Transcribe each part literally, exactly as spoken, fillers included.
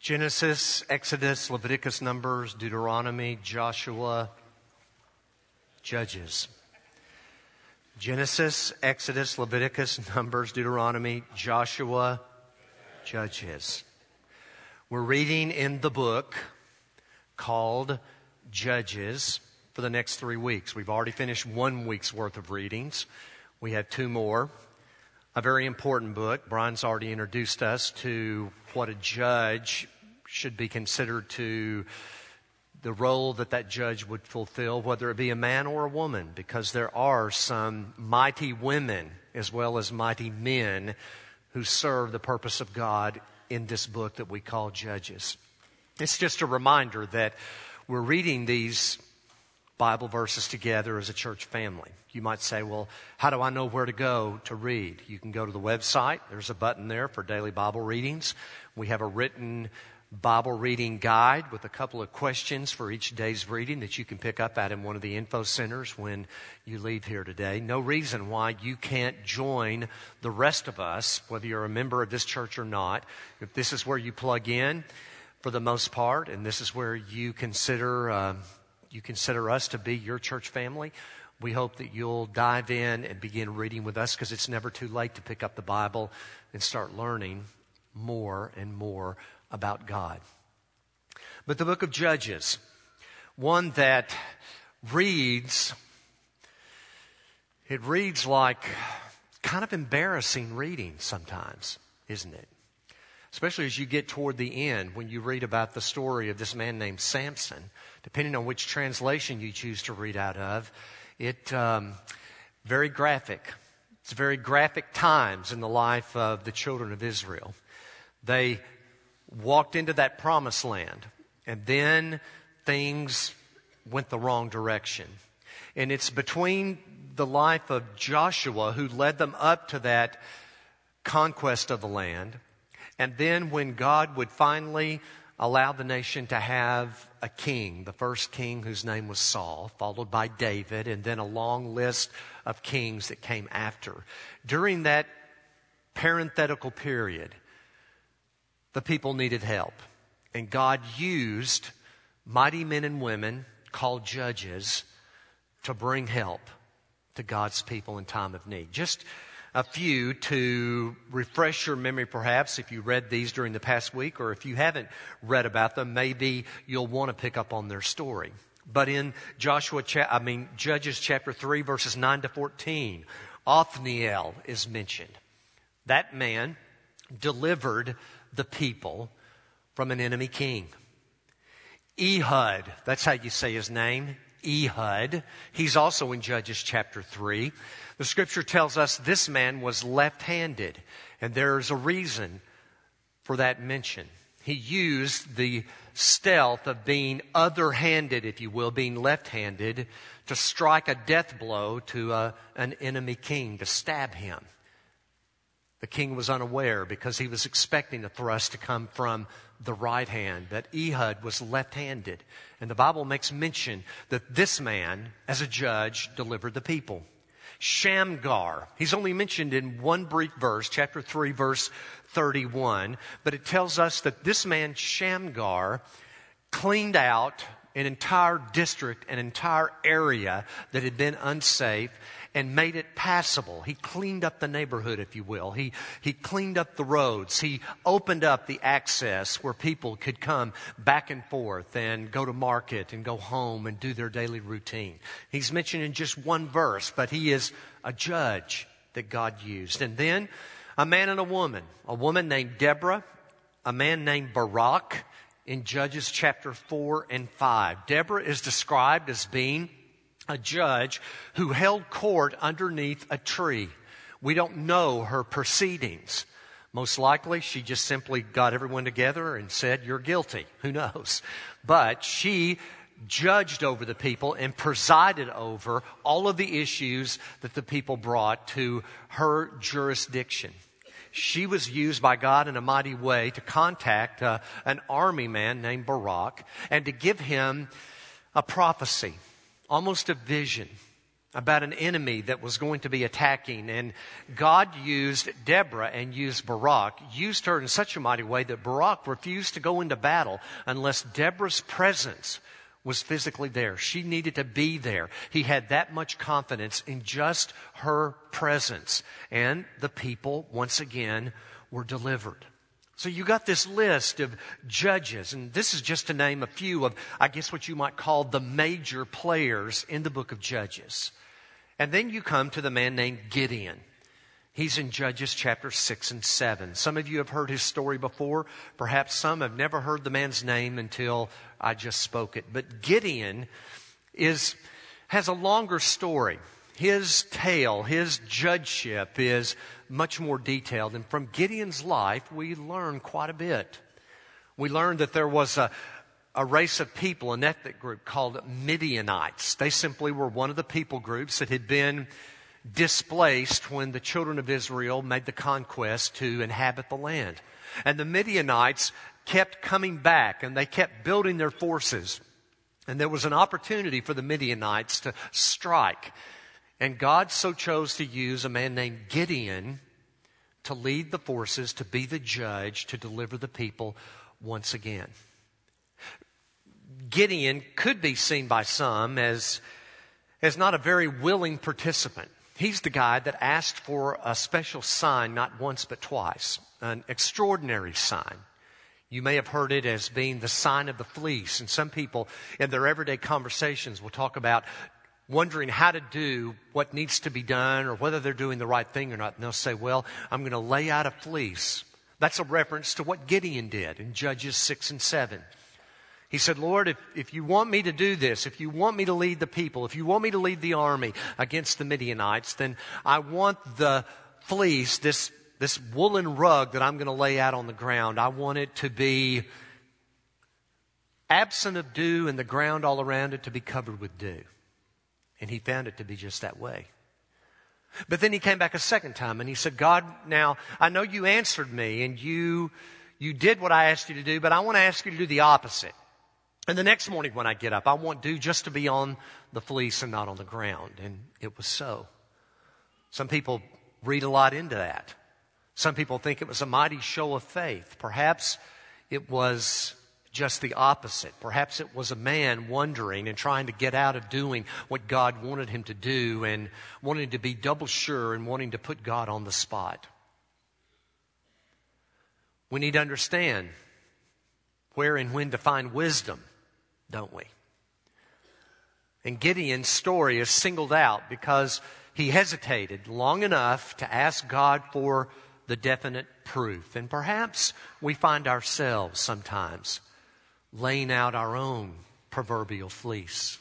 Genesis, Exodus, Leviticus, Numbers, Deuteronomy, Joshua, Judges. Genesis, Exodus, Leviticus, Numbers, Deuteronomy, Joshua, Judges. We're reading in the book called Judges for the next three weeks. We've already finished one week's worth of readings. We have two more. A very important book. Brian's already introduced us to what a judge should be considered, to the role that that judge would fulfill, whether it be a man or a woman, because there are some mighty women as well as mighty men who serve the purpose of God in this book that we call Judges. It's just a reminder that we're reading these Bible verses together as a church family. You might say, well, how do I know where to go to read? You can go to the website. There's a button there for daily Bible readings. We have a written Bible reading guide with a couple of questions for each day's reading that you can pick up out in one of the info centers when you leave here today. No reason why you can't join the rest of us, whether you're a member of this church or not. If this is where you plug in for the most part, and this is where you consider uh, you consider us to be your church family, we hope that you'll dive in and begin reading with us, because it's never too late to pick up the Bible and start learning more and more about God. But the book of Judges, one that reads, it reads like kind of embarrassing reading sometimes, isn't it? Especially as you get toward the end when you read about the story of this man named Samson. Depending on which translation you choose to read out of, it um, very graphic. It's very graphic times in the life of the children of Israel. They walked into that promised land, and then things went the wrong direction. And it's between the life of Joshua, who led them up to that conquest of the land, and then when God would finally allow the nation to have a king, the first king whose name was Saul, followed by David, and then a long list of kings that came after. During that parenthetical period, the people needed help. And God used mighty men and women called judges to bring help to God's people in time of need. Just a few to refresh your memory, perhaps, if you read these during the past week, or if you haven't read about them, maybe you'll want to pick up on their story. But in Joshua, I mean Judges chapter three, verses nine to fourteen, Othniel is mentioned. That man delivered the people from an enemy king. Ehud, that's how you say his name, Ehud. He's also in Judges chapter three. The scripture tells us this man was left-handed, and there's a reason for that mention. He used the stealth of being other-handed, if you will, being left-handed, to strike a death blow to a, an enemy king, to stab him. The king was unaware because he was expecting a thrust to come from the right hand, but Ehud was left-handed. And the Bible makes mention that this man, as a judge, delivered the people. Shamgar, he's only mentioned in one brief verse, chapter three, verse thirty-one, but it tells us that this man, Shamgar, cleaned out an entire district, an entire area that had been unsafe, and made it passable. He cleaned up the neighborhood, if you will. He, he cleaned up the roads. He opened up the access where people could come back and forth and go to market and go home and do their daily routine. He's mentioned in just one verse, but he is a judge that God used. And then a man and a woman, a woman named Deborah, a man named Barak in Judges chapter four and five. Deborah is described as being a judge who held court underneath a tree. We don't know her proceedings. Most likely, she just simply got everyone together and said, "You're guilty." Who knows? But she judged over the people and presided over all of the issues that the people brought to her jurisdiction. She was used by God in a mighty way to contact uh, an army man named Barak and to give him a prophecy, almost a vision, about an enemy that was going to be attacking. And God used Deborah and used Barak, used her in such a mighty way that Barak refused to go into battle unless Deborah's presence was physically there. She needed to be there. He had that much confidence in just her presence. And the people, once again, were delivered. So you got this list of judges, and this is just to name a few of, I guess, what you might call the major players in the book of Judges. And then you come to the man named Gideon. He's in Judges chapter six and seven. Some of you have heard his story before. Perhaps some have never heard the man's name until I just spoke it. But Gideon is has a longer story. His tale, his judgeship is much more detailed. And from Gideon's life, we learn quite a bit. We learn that there was a, a race of people, an ethnic group called Midianites. They simply were one of the people groups that had been displaced when the children of Israel made the conquest to inhabit the land. And the Midianites kept coming back, and they kept building their forces. And there was an opportunity for the Midianites to strike. And God so chose to use a man named Gideon to lead the forces, to be the judge, to deliver the people once again. Gideon could be seen by some as, as not a very willing participant. He's the guy that asked for a special sign not once but twice, an extraordinary sign. You may have heard it as being the sign of the fleece. And some people in their everyday conversations will talk about wondering how to do what needs to be done or whether they're doing the right thing or not. And they'll say, well, I'm going to lay out a fleece. That's a reference to what Gideon did in Judges six and seven. He said, Lord, if, if you want me to do this, if you want me to lead the people, if you want me to lead the army against the Midianites, then I want the fleece, this, this woolen rug that I'm going to lay out on the ground, I want it to be absent of dew and the ground all around it to be covered with dew. And he found it to be just that way. But then he came back a second time and he said, God, now I know you answered me and you, you did what I asked you to do, but I want to ask you to do the opposite. And the next morning when I get up, I want dew just to be on the fleece and not on the ground. And it was so. Some people read a lot into that. Some people think it was a mighty show of faith. Perhaps it was just the opposite. Perhaps it was a man wondering and trying to get out of doing what God wanted him to do and wanting to be double sure and wanting to put God on the spot. We need to understand where and when to find wisdom, don't we? And Gideon's story is singled out because he hesitated long enough to ask God for the definite proof. And perhaps we find ourselves sometimes laying out our own proverbial fleece.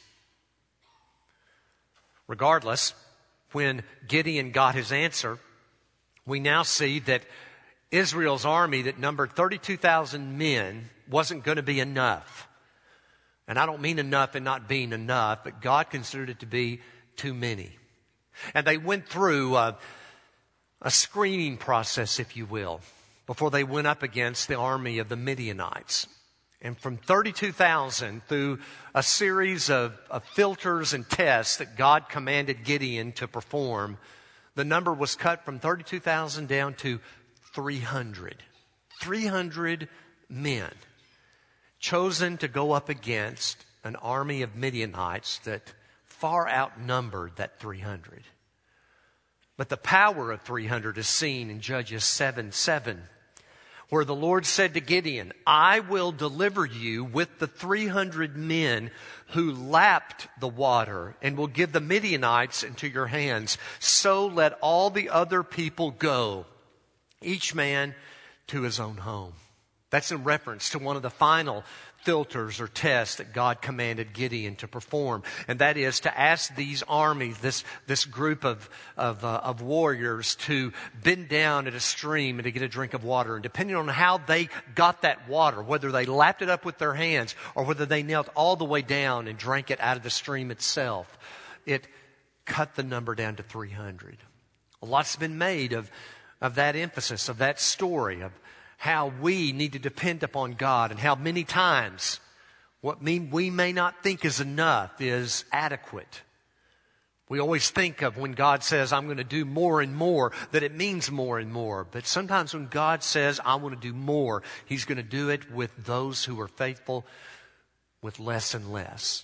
Regardless, when Gideon got his answer, we now see that Israel's army that numbered thirty-two thousand men wasn't going to be enough. And I don't mean enough and not being enough, but God considered it to be too many. And they went through a, a screening process, if you will, before they went up against the army of the Midianites. And from thirty-two thousand, through a series of, of filters and tests that God commanded Gideon to perform, the number was cut from thirty-two thousand down to three hundred. three hundred men chosen to go up against an army of Midianites that far outnumbered that three hundred. But the power of three hundred is seen in Judges seven seven. Where the Lord said to Gideon, I will deliver you with the three hundred men who lapped the water and will give the Midianites into your hands. So let all the other people go, each man to his own home. That's in reference to one of the final filters or tests that God commanded Gideon to perform. And that is to ask these armies, this, this group of, of, uh, of warriors to bend down at a stream and to get a drink of water. And depending on how they got that water, whether they lapped it up with their hands or whether they knelt all the way down and drank it out of the stream itself, it cut the number down to three hundred. A lot's been made of, of that emphasis, of that story, of how we need to depend upon God and how many times what we may not think is enough is adequate. We always think of when God says, I'm going to do more and more, that it means more and more. But sometimes when God says, I want to do more, He's going to do it with those who are faithful with less and less.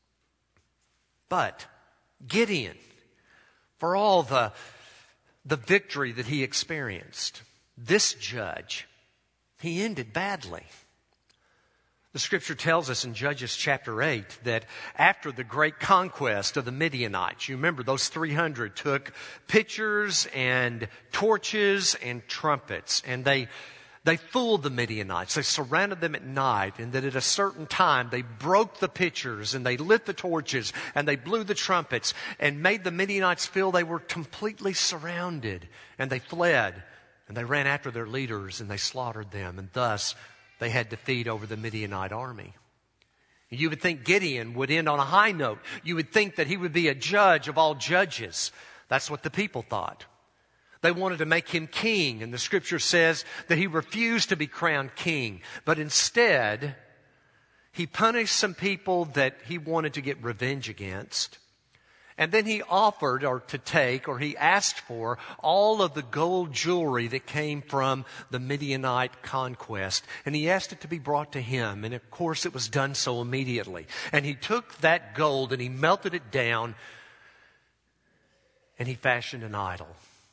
But Gideon, for all the, the victory that he experienced, this judge, he ended badly. The scripture tells us in Judges chapter eight that after the great conquest of the Midianites, you remember those three hundred took pitchers and torches and trumpets, and they they fooled the Midianites. They surrounded them at night, and that at a certain time they broke the pitchers and they lit the torches and they blew the trumpets and made the Midianites feel they were completely surrounded, and they fled and they ran after their leaders and they slaughtered them, and thus they had defeat over the Midianite army. You would think Gideon would end on a high note. You would think that he would be a judge of all judges. That's what the people thought. They wanted to make him king, and the scripture says that he refused to be crowned king. But instead, he punished some people that he wanted to get revenge against. And then he offered or to take, or he asked for, all of the gold jewelry that came from the Midianite conquest. And he asked it to be brought to him. And of course it was done so immediately. And he took that gold and he melted it down and he fashioned an idol.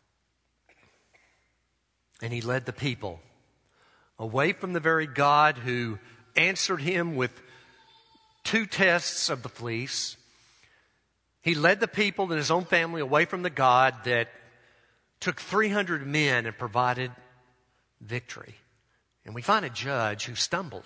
And he led the people away from the very God who answered him with two tests of the fleece. He led the people and his own family away from the God that took three hundred men and provided victory. And we find a judge who stumbled.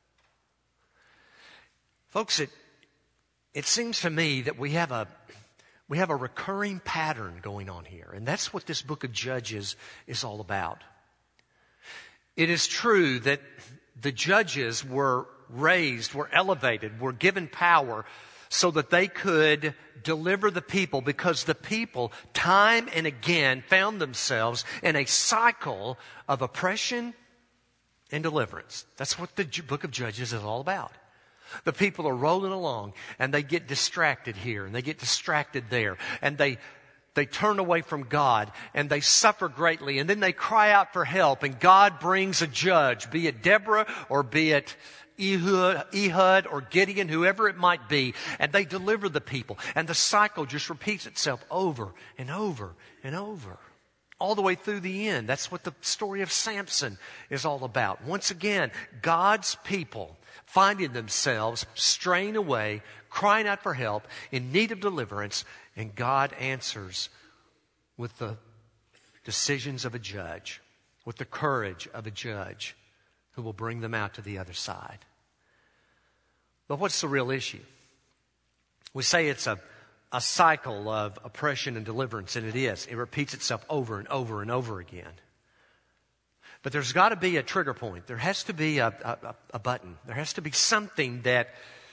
Folks, it, it seems to me that we have a we have a recurring pattern going on here. And that's what this book of Judges is all about. It is true that the judges were raised, were elevated, were given power so that they could deliver the people, because the people time and again found themselves in a cycle of oppression and deliverance. That's what the book of Judges is all about. The people are rolling along and they get distracted here and they get distracted there, and they they turn away from God and they suffer greatly, and then they cry out for help, and God brings a judge, be it Deborah or be it Ehud, Ehud or Gideon, whoever it might be, and they deliver the people. And the cycle just repeats itself over and over and over, all the way through the end. That's what the story of Samson is all about. Once again, God's people finding themselves straying away, crying out for help, in need of deliverance, and God answers with the decisions of a judge, with the courage of a judge who will bring them out to the other side. But what's the real issue? We say it's a, a cycle of oppression and deliverance, and it is. It repeats itself over and over and over again. But there's got to be a trigger point. There has to be a, a, a button. There has to be something that,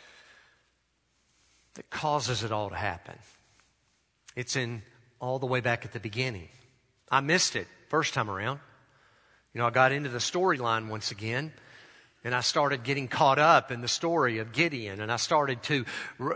that causes it all to happen. It's in all the way back at the beginning. I missed it first time around. You know, I got into the storyline once again, and I started getting caught up in the story of Gideon, and I started to re-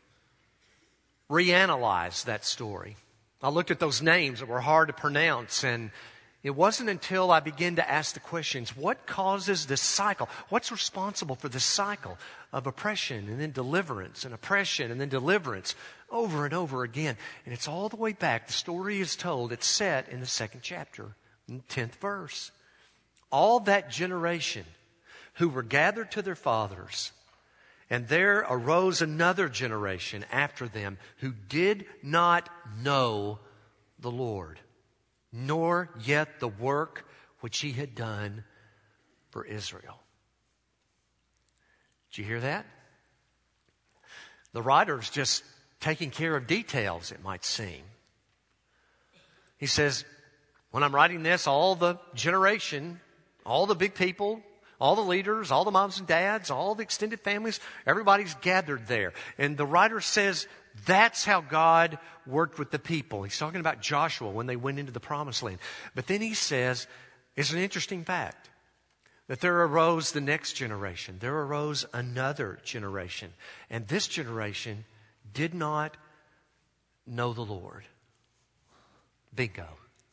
reanalyze that story. I looked at those names that were hard to pronounce, and it wasn't until I began to ask the questions, what causes this cycle? What's responsible for this cycle of oppression and then deliverance and oppression and then deliverance over and over again? And it's all the way back. The story is told. It's set in the second chapter, in the tenth verse. All that generation who were gathered to their fathers, and there arose another generation after them who did not know the Lord, nor yet the work which he had done for Israel. Did you hear that? The writer's just taking care of details, it might seem. He says, when I'm writing this, all the generation, all the big people, all the leaders, all the moms and dads, all the extended families, everybody's gathered there. And the writer says that's how God worked with the people. He's talking about Joshua when they went into the promised land. But then he says, it's an interesting fact, that there arose the next generation. There arose another generation. And this generation did not know the Lord. Bingo.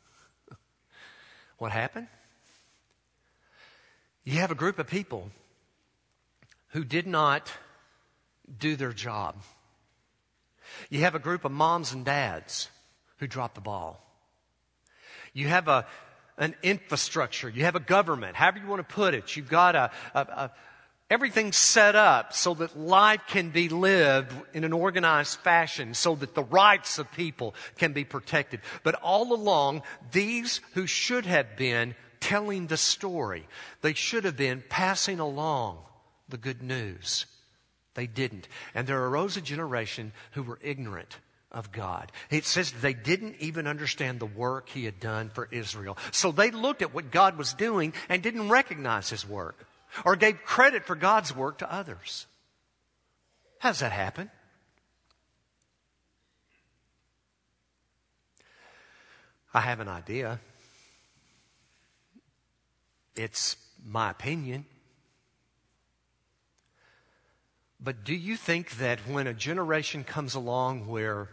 What happened? You have a group of people who did not do their job. You have a group of moms and dads who dropped the ball. You have a an infrastructure. You have a government, however you want to put it. You've got a, a, a everything set up so that life can be lived in an organized fashion, so that the rights of people can be protected. But all along, these who should have been telling the story, they should have been passing along the good news. They didn't. And there arose a generation who were ignorant of God. It says they didn't even understand the work He had done for Israel. So they looked at what God was doing and didn't recognize His work, or gave credit for God's work to others. How does that happen? I have an idea. It's my opinion. But do you think that when a generation comes along where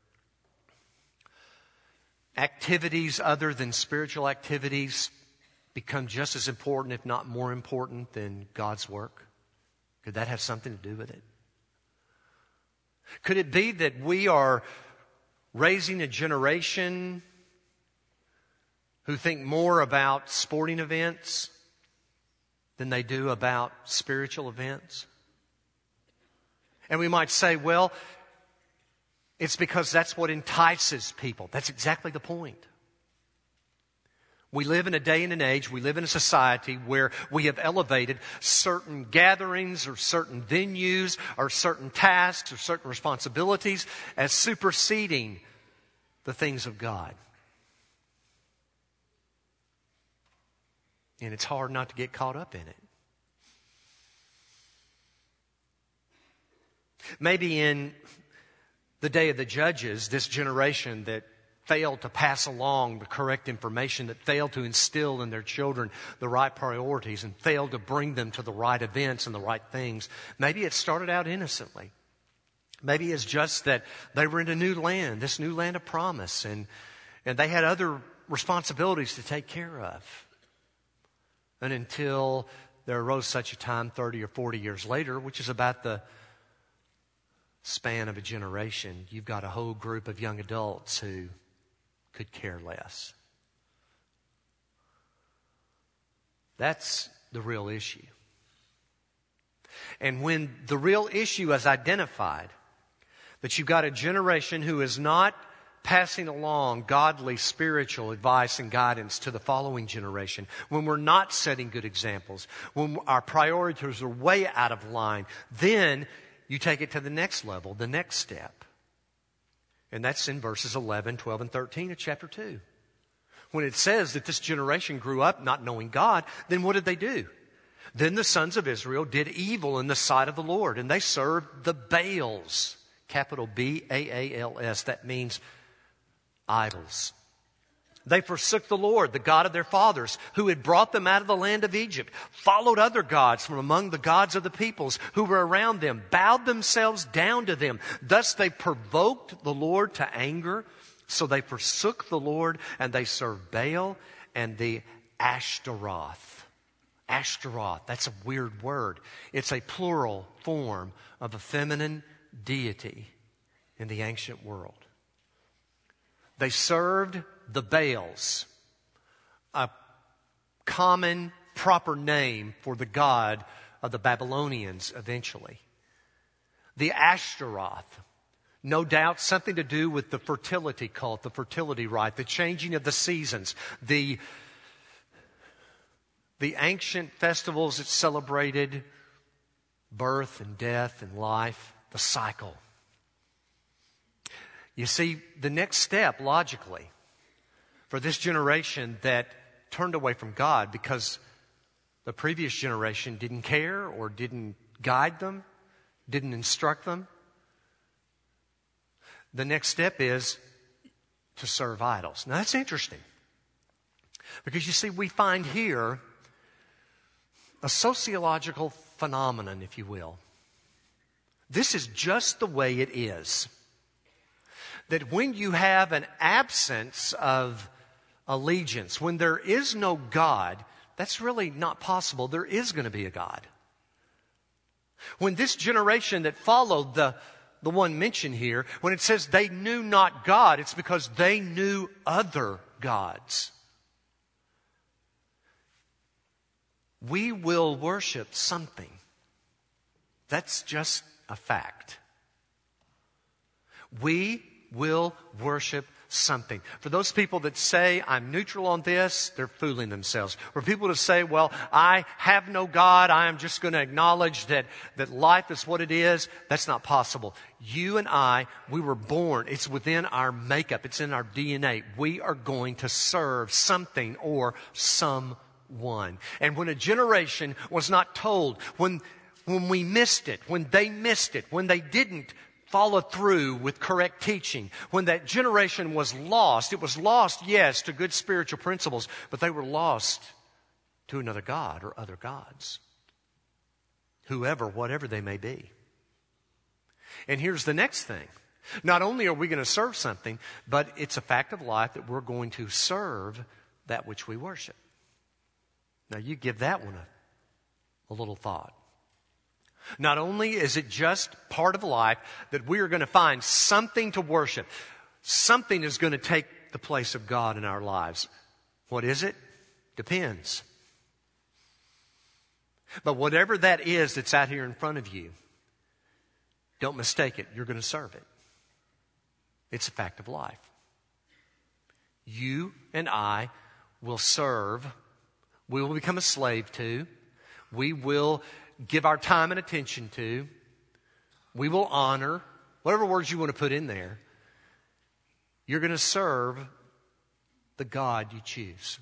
activities other than spiritual activities become just as important, if not more important, than God's work? Could that have something to do with it? Could it be that we are raising a generation who think more about sporting events than they do about spiritual events? And we might say, well, it's because that's what entices people. That's exactly the point. We live in a day and an age, we live in a society where we have elevated certain gatherings or certain venues or certain tasks or certain responsibilities as superseding the things of God. And it's hard not to get caught up in it. Maybe in the day of the judges, this generation that failed to pass along the correct information, that failed to instill in their children the right priorities and failed to bring them to the right events and the right things, maybe it started out innocently. Maybe it's just that they were in a new land, this new land of promise, and, and they had other responsibilities to take care of. And until there arose such a time thirty or forty years later, which is about the span of a generation, you've got a whole group of young adults who could care less. That's the real issue. And when the real issue is identified, that you've got a generation who is not passing along godly spiritual advice and guidance to the following generation, when we're not setting good examples, when our priorities are way out of line, then you take it to the next level, the next step. And that's in verses eleven, twelve, and thirteen of chapter two. When it says that this generation grew up not knowing God, then what did they do? Then the sons of Israel did evil in the sight of the Lord, and they served the Baals. Capital B A A L S. That means idols. They forsook the Lord, the God of their fathers, who had brought them out of the land of Egypt, followed other gods from among the gods of the peoples who were around them, bowed themselves down to them. Thus they provoked the Lord to anger. So they forsook the Lord, and they served Baal and the Ashtaroth. Ashtaroth, that's a weird word. It's a plural form of a feminine deity in the ancient world. They served the Baals, a common, proper name for the god of the Babylonians eventually. The Ashtaroth, no doubt something to do with the fertility cult, the fertility rite, the changing of the seasons, the, the ancient festivals that celebrated birth and death and life, the cycle. You see, the next step, logically, for this generation that turned away from God because the previous generation didn't care or didn't guide them, didn't instruct them, the next step is to serve idols. Now that's interesting, because you see, we find here a sociological phenomenon, if you will. This is just the way it is. that when you have an absence of allegiance, when there is no God, that's really not possible. There is going to be a God. When this generation that followed the, the one mentioned here, when it says they knew not God, it's because they knew other gods. We will worship something. That's just a fact. We will worship something. For those people that say, I'm neutral on this, they're fooling themselves. For people to say, well, I have no God, I am just going to acknowledge that, that life is what it is, that's not possible. You and I, we were born, it's within our makeup, it's in our D N A. We are going to serve something or someone. And when a generation was not told, when, when we missed it, when they missed it, when they didn't follow through with correct teaching, when that generation was lost, it was lost, yes, to good spiritual principles, but they were lost to another God or other gods. Whoever, whatever they may be. And here's the next thing. Not only are we going to serve something, but it's a fact of life that we're going to serve that which we worship. Now you give that one a, a little thought. Not only is it just part of life that we are going to find something to worship, something is going to take the place of God in our lives. What is it? Depends. But whatever that is that's out here in front of you, don't mistake it. You're going to serve it. It's a fact of life. You and I will serve. We will become a slave to. We will give our time and attention to. We will honor. Whatever words you want to put in there. You're going to serve the God you choose.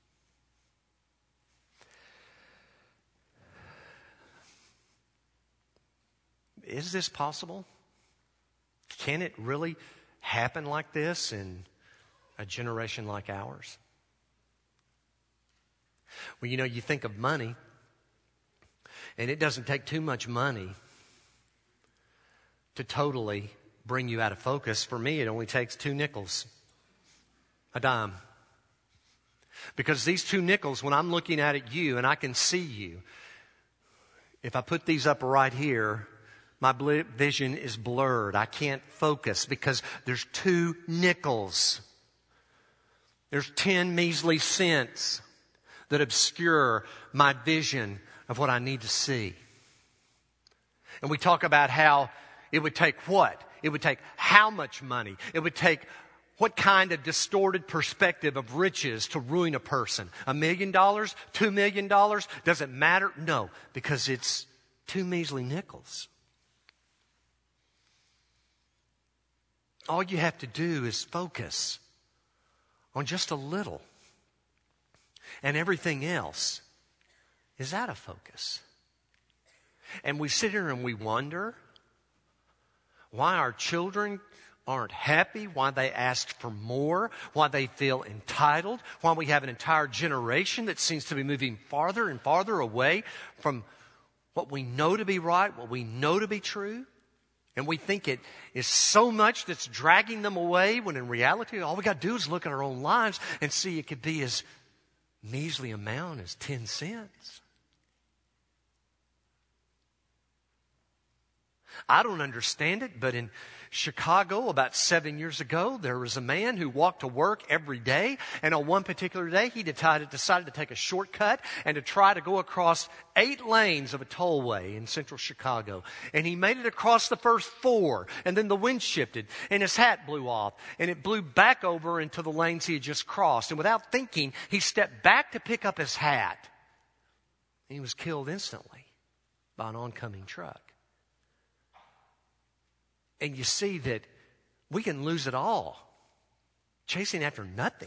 Is this possible? Can it really happen like this in a generation like ours? Well, you know, you think of money, and it doesn't take too much money to totally bring you out of focus. For me, it only takes two nickels, a dime. Because these two nickels, when I'm looking at you and I can see you, if I put these up right here, my vision is blurred. I can't focus because there's two nickels. There's ten measly cents that obscure my vision of what I need to see. And we talk about how it would take what? It would take how much money? It would take what kind of distorted perspective of riches to ruin a person? A million dollars? Two million dollars? Does it matter? No, because it's two measly nickels. All you have to do is focus on just a little. And everything else is out of focus. And we sit here and we wonder why our children aren't happy, why they ask for more, why they feel entitled, why we have an entire generation that seems to be moving farther and farther away from what we know to be right, what we know to be true. And we think it is so much that's dragging them away, when in reality, all we got to do is look at our own lives and see it could be as measly amount as ten cents. I don't understand it, but in Chicago about seven years ago, there was a man who walked to work every day, and on one particular day, he decided, decided to take a shortcut and to try to go across eight lanes of a tollway in central Chicago. And he made it across the first four, and then the wind shifted, and his hat blew off, and it blew back over into the lanes he had just crossed. And without thinking, he stepped back to pick up his hat, and he was killed instantly by an oncoming truck. And you see that we can lose it all chasing after nothing.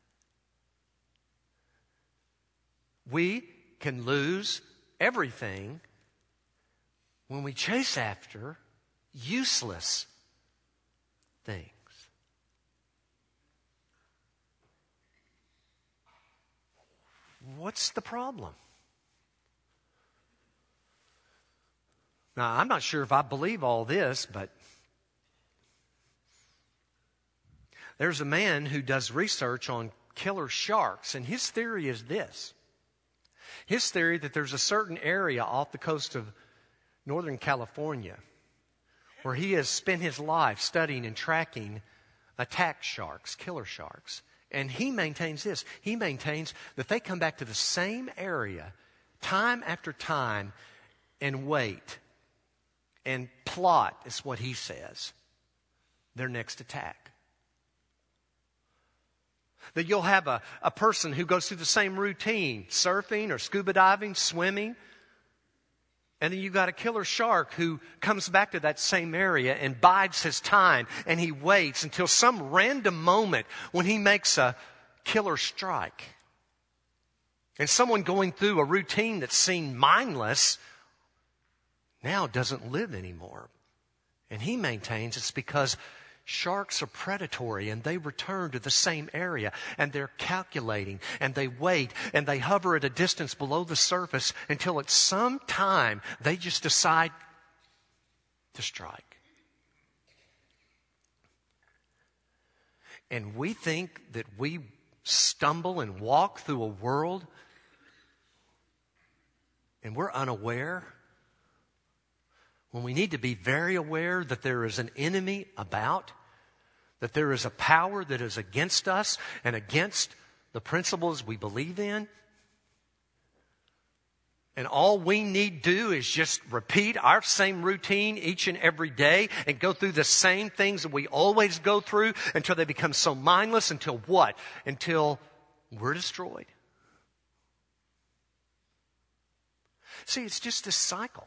We can lose everything when we chase after useless things. What's the problem? Now, I'm not sure if I believe all this, but There's a man who does research on killer sharks, and his theory is this. His theory that there's a certain area off the coast of Northern California where he has spent his life studying and tracking attack sharks, killer sharks. And he maintains this. He maintains that they come back to the same area time after time and wait and plot, is what he says, their next attack. That you'll have a, a person who goes through the same routine, surfing or scuba diving, swimming. And then you've got a killer shark who comes back to that same area and bides his time. And he waits until some random moment when he makes a killer strike. And someone going through a routine that seemed mindless now doesn't live anymore. And he maintains it's because sharks are predatory and they return to the same area and they're calculating and they wait and they hover at a distance below the surface until at some time they just decide to strike. And we think that we stumble and walk through a world and we're unaware when we need to be very aware that there is an enemy about, that there is a power that is against us and against the principles we believe in. And all we need do is just repeat our same routine each and every day and go through the same things that we always go through until they become so mindless. Until what? Until we're destroyed. See, it's just this cycle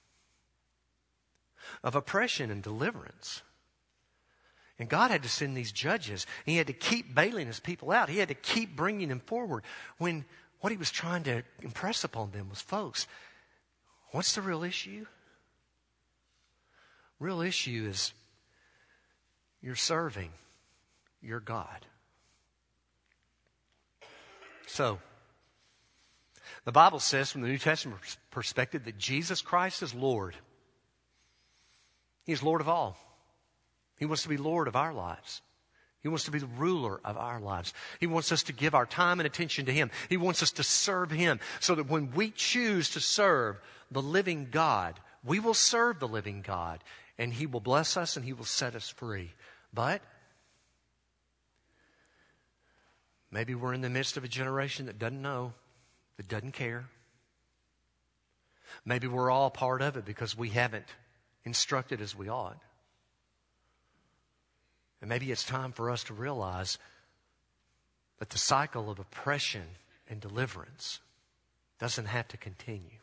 of oppression and deliverance. And God had to send these judges. He had to keep bailing his people out. He had to keep bringing them forward when what he was trying to impress upon them was, folks, what's the real issue? Real issue is you're serving your God. So, the Bible says from the New Testament perspective that Jesus Christ is Lord. He's Lord of all. He wants to be Lord of our lives. He wants to be the ruler of our lives. He wants us to give our time and attention to Him. He wants us to serve Him so that when we choose to serve the living God, we will serve the living God and He will bless us and He will set us free. But maybe we're in the midst of a generation that doesn't know, that doesn't care. Maybe we're all part of it because we haven't instructed as we ought. And maybe it's time for us to realize that the cycle of oppression and deliverance doesn't have to continue.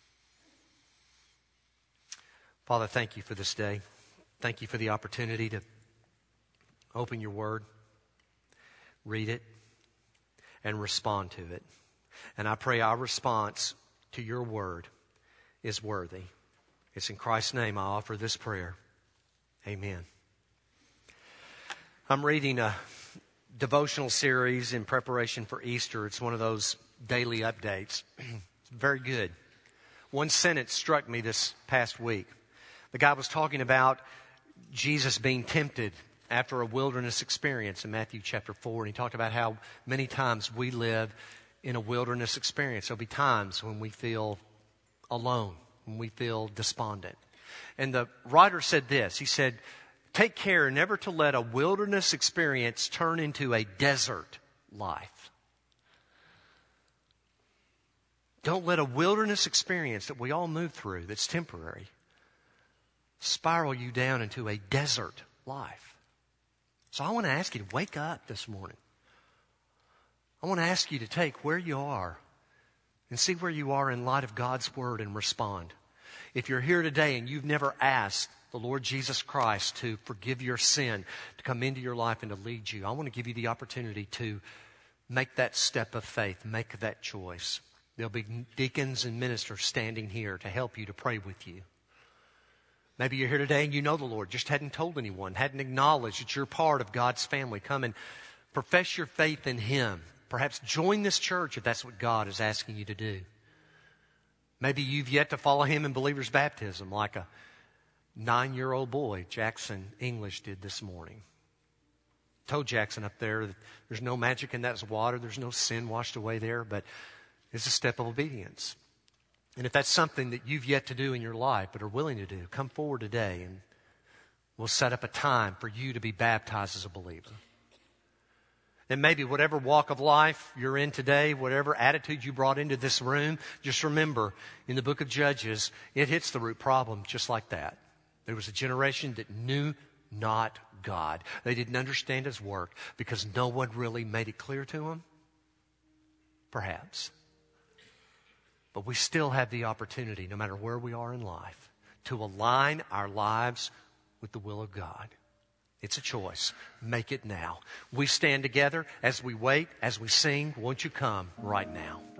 Father, thank you for this day. Thank you for the opportunity to open your word, read it, and respond to it. And I pray our response to your word is worthy. It's in Christ's name I offer this prayer. Amen. I'm reading a devotional series in preparation for Easter. It's one of those daily updates. It's very good. One sentence struck me this past week. The guy was talking about Jesus being tempted after a wilderness experience in Matthew chapter four. And he talked about how many times we live in a wilderness experience. There'll be times when we feel alone, when we feel despondent. And the writer said this. He said, take care never to let a wilderness experience turn into a desert life. Don't let a wilderness experience that we all move through that's temporary spiral you down into a desert life. So I want to ask you to wake up this morning. I want to ask you to take where you are and see where you are in light of God's word and respond. If you're here today and you've never asked the Lord Jesus Christ to forgive your sin, to come into your life and to lead you, I want to give you the opportunity to make that step of faith, make that choice. There'll be deacons and ministers standing here to help you, to pray with you. Maybe you're here today and you know the Lord, just hadn't told anyone, hadn't acknowledged that you're part of God's family. Come and profess your faith in Him. Perhaps join this church if that's what God is asking you to do. Maybe you've yet to follow Him in believer's baptism like a nine-year-old boy, Jackson English, did this morning. Told Jackson up there that there's no magic in that water. There's no sin washed away there, but it's a step of obedience. And if that's something that you've yet to do in your life but are willing to do, come forward today and we'll set up a time for you to be baptized as a believer. And maybe whatever walk of life you're in today, whatever attitude you brought into this room, just remember, in the book of Judges, it hits the root problem just like that. There was a generation that knew not God. They didn't understand His work because no one really made it clear to them. Perhaps. But we still have the opportunity, no matter where we are in life, to align our lives with the will of God. It's a choice. Make it now. We stand together as we wait, as we sing. Won't you come right now?